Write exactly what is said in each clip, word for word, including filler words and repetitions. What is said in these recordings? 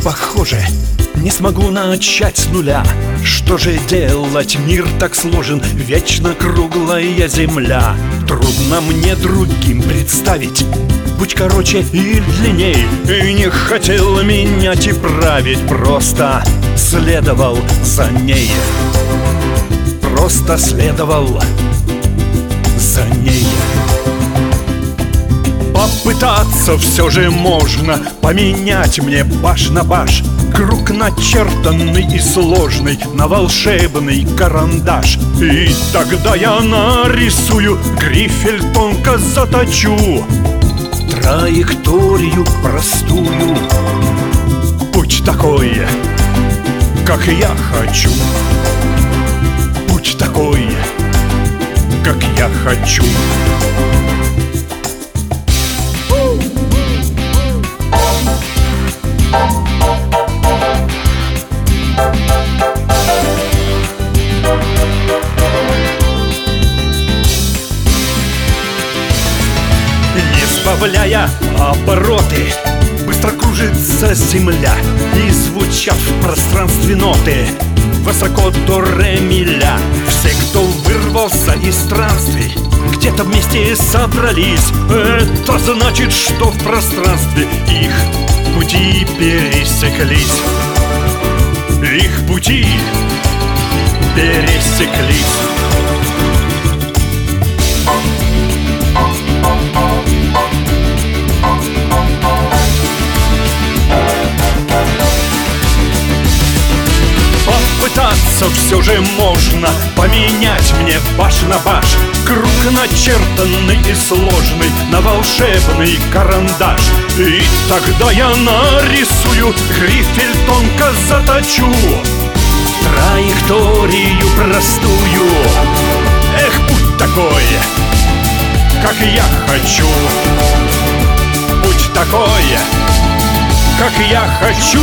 похоже, не смогу начать с нуля. Что же делать? Мир так сложен, вечно круглая земля. Трудно мне другим представить путь короче и длинней. И не хотел менять и править, просто следовал за ней. Просто следовал за ней. Попытаться все же можно поменять мне баш на баш, круг начертанный и сложный на волшебный карандаш. И тогда я нарисую, грифель тонко заточу, траекторию простую. Путь такой, как я хочу. Путь такой, как я хочу. Сбавляя обороты, быстро кружится земля, и звучат в пространстве ноты высоко до ре ми ля. Все, кто вырвался из странствий, где-то вместе собрались. Это значит, что в пространстве их пути пересеклись. Их пути пересеклись. Попытаться все же можно поменять мне баш на баш, круг начертанный и сложный на волшебный карандаш. И тогда я нарисую, грифель тонко заточу, траекторию простую. Эх, путь такой, как я хочу. Путь такой, как я хочу.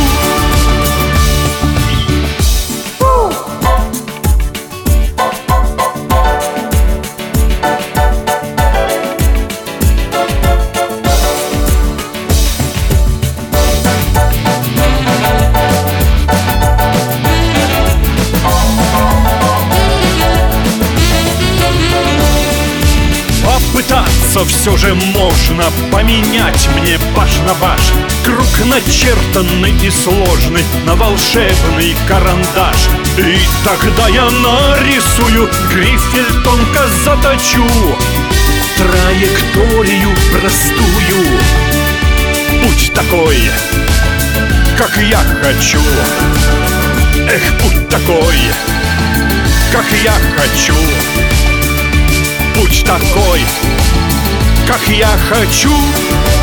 Попытаться все же можно поменять мне баш на баш, круг начертанный и сложный на волшебный карандаш. И тогда я нарисую, грифель тонко заточу, траекторию простую. Путь такой, как я хочу. Эх, путь такой, как я хочу. Путь такой, как я хочу.